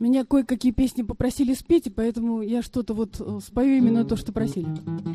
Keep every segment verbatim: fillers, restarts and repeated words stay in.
Меня кое-какие песни попросили спеть, и поэтому я что-то вот э, спою именно то, что просили.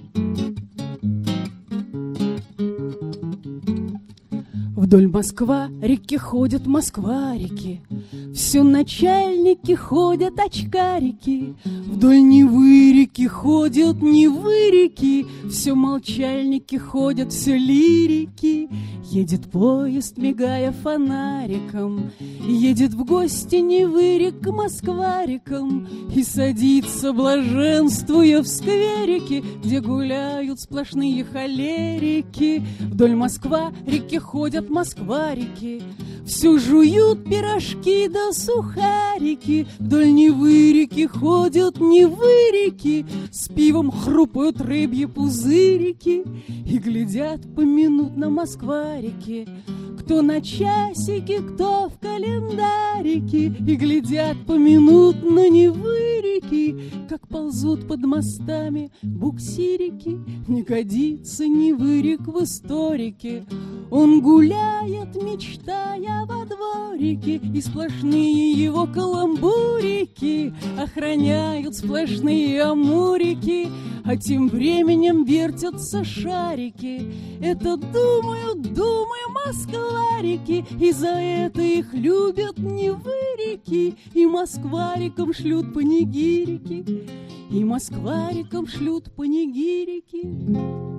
Вдоль Москва реки ходят москварики, все начальники ходят очкарики. Вдоль Невы реки ходят невырики, все молчальники ходят, все лирики. Едет поезд, мигая фонариком, едет в гости невырик к москварикам и садится, блаженствуя, в скверике, где гуляют сплошные холерики. Вдоль Москва реки ходят москварики, все жуют пирожки да сухарики. Вдоль Невы реки ходят невырики, с пивом хрупают рыбьи пузырики и глядят поминутно москварики. Кто на часике, кто в календарике, и глядят поминутно невырики, как ползут под мостами буксирики. Не годится невырик в историке, он гуляет, мечтая во дворике, и сплошные его каламбурики охраняют сплошные амурики, а тем временем вертятся шарики. Это думают, думаю, москварики, и за это их любят невырики, и москварикам шлют панигирики, и москварикам шлют панигирики.